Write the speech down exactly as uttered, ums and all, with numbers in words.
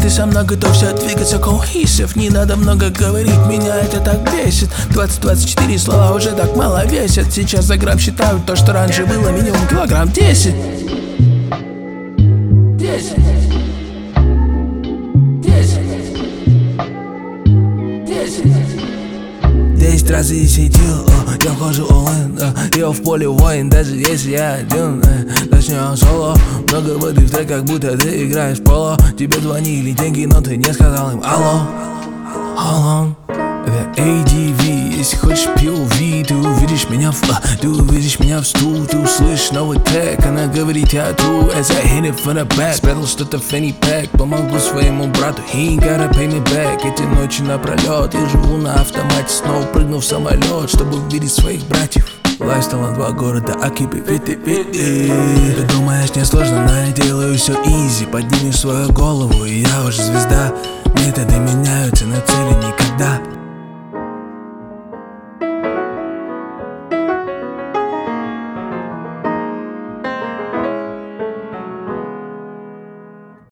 ты со мной готов все двигаться cohesive. Не надо много говорить, меня это так бесит. Двадцать двадцать четыре слова уже так мало весят. Сейчас за грамм считают то, что раньше было минимум килограмм десять. Десять. Десять раз и сидел, о, я вхожу all-in, о, я в поле воин, даже если я один, э, начнем соло. Много воды в треках, будто ты играешь в поло. Тебе звонили деньги, но ты не сказал им алло. Алло. Это эй ди ви, если хочешь пи о ви, ты увидишь меня в а, ты увидишь меня в стул, ты услышишь новый трек, она говорит я тру, as I hit it from the back, спрятал что-то в фенни пэк, помогу своему брату, he ain't gotta pay me back. Эти ночи напролет, я живу на автомате, снова прыгну в самолет, чтобы увидеть своих братьев. Лайфстайл на два города, I keep it fifty fifty. Ты думаешь, не сложно, но я делаю все easy. Поднимешь свою голову, и я уже звезда. Методы меняют.